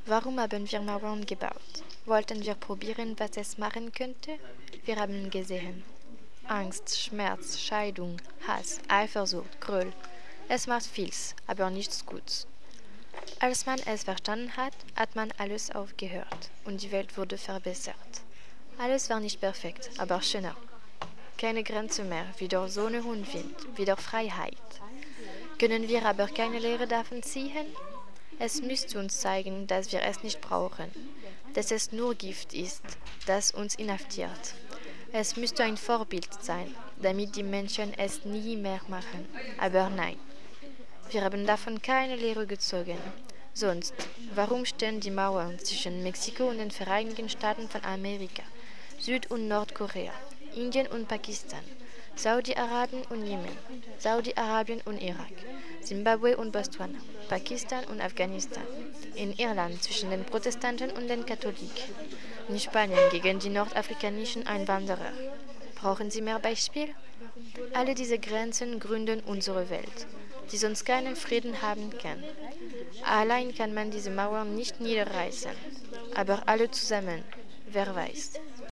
Warum haben wir Mauern gebaut? Wollten wir probieren, was es machen könnte? Wir haben gesehen. Angst, Schmerz, Scheidung, Hass, Eifersucht, Groll. Es macht vieles, aber nichts Gutes. Als man es verstanden hat, hat man alles aufgehört und die Welt wurde verbessert. Alles war nicht perfekt, aber schöner. Keine Grenze mehr, wieder Sonne und Wind, wieder Freiheit. Können wir aber keine Lehre davon ziehen? Es müsste uns zeigen, dass wir es nicht brauchen, dass es nur Gift ist, das uns inhaftiert. Es müsste ein Vorbild sein, damit die Menschen es nie mehr machen. Aber nein, wir haben davon keine Lehre gezogen. Sonst, warum stehen die Mauern zwischen Mexiko und den Vereinigten Staaten von Amerika, Süd- und Nordkorea, Indien und Pakistan, Saudi-Arabien und Jemen, Saudi-Arabien und Irak, Zimbabwe und Botswana, Pakistan und Afghanistan, in Irland zwischen den Protestanten und den Katholiken, in Spanien gegen die nordafrikanischen Einwanderer? Brauchen Sie mehr Beispiel? Alle diese Grenzen gründen unsere Welt, die sonst keinen Frieden haben kann. Allein kann man diese Mauern nicht niederreißen, aber alle zusammen, wer weiß.